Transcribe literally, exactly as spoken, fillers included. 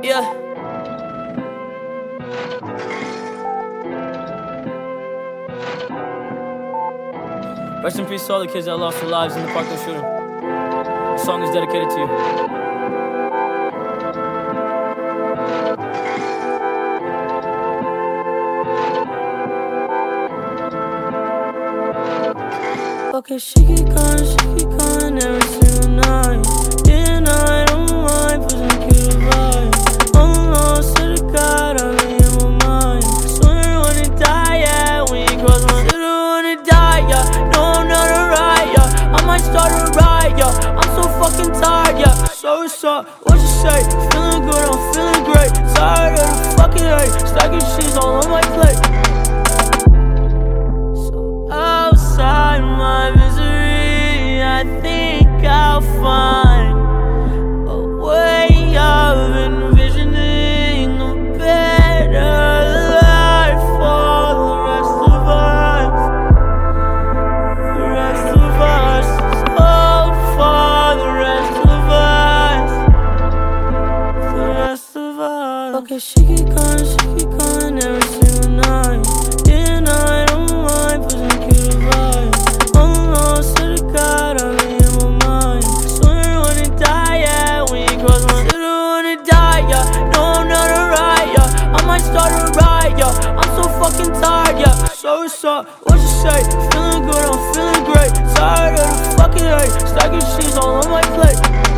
Yeah. Rest in peace to all the kids that lost their lives in the Parkland shooting. This song is dedicated to you. Okay, she keep calling, she keep calling every single night. Yeah, and I don't mind, pushing cute vibe. Almost to the God, I'm in my mind. Swear I wanna die, yeah, when you cross my should've wanna die, yeah. No, I'm not alright, yeah. I might start a riot, yeah. I'm so fucking tired, yeah. So what's up, what you say? Feeling good, I'm feeling great. Tired of the fucking hate. Stacking cheese all on my plate. Outside my misery, I think I'll find a way of envisioning a better life for the rest of us. The rest of us, oh, for the rest of us. The rest of us. Okay, she keep calling, she keep calling every single night. Yeah, and I don't mind pushing cute vibe. Almost to the God, I'm in my mind. Swear I wanna die, yeah, when you cross my should've wanna die, yeah. No, I'm not alright, yeah. I might start a riot, yeah. I'm so fucking tired, yeah. So what's up, what you say? Feeling good, I'm feeling great. Tired of the fucking hate. Stacking cheese all on my plate.